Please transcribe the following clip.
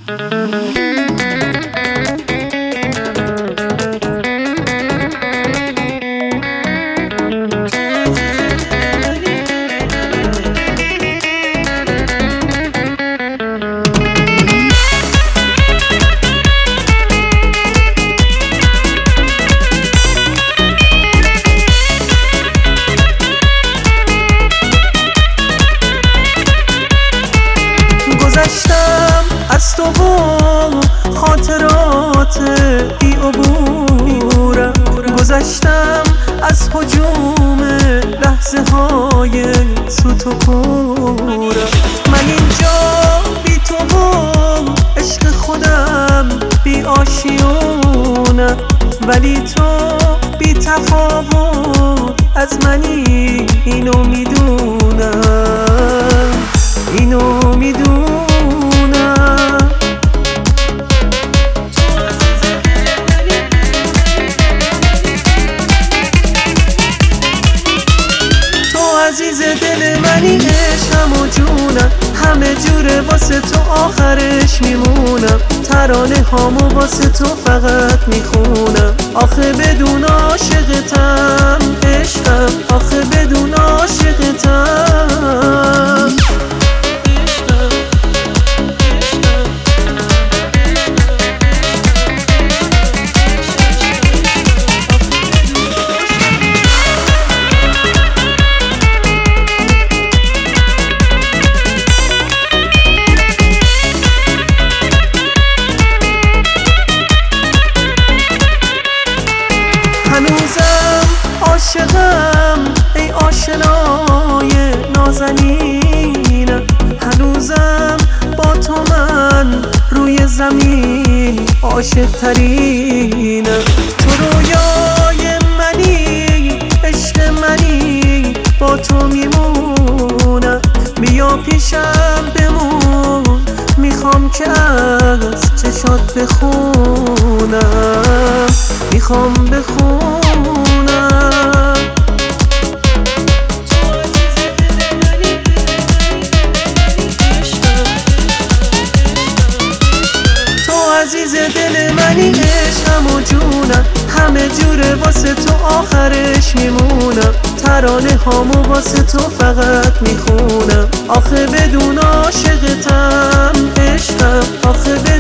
گذشتم از تو و خاطرات بی عبورم، گذشتم از هجوم لحظه های سوت و کورم. من اینجا بی تو و عشق خودم بی آشیونم، ولی تو بی تفاوت از منی، اینو میدونم، اینو میدونم. تو عزیز دل منی، عشقم و جونم، همه جوره واسه تو آخرش میمونم. ترانه هامو واسه تو فقط میخونم، آخه بدون عاشقتم عشقم، آخه بدون عاشقتم. هنوزم عاشقم ای آشنای نازنینم، هنوزم با تو من روی زمین عاشق ترینم. تو رویای منی، عشق منی، با تو میمونم. بیا پیشم بمون، میخوام که از چشات بخونم، میخوام بخونم. تو عزیز دل منی، عشقم و جونم، همه جوره واسه تو آخرش میمونم. ترانه هامو واسه تو فقط میخونم، آخه بدون عاشقتم عشقم، آخه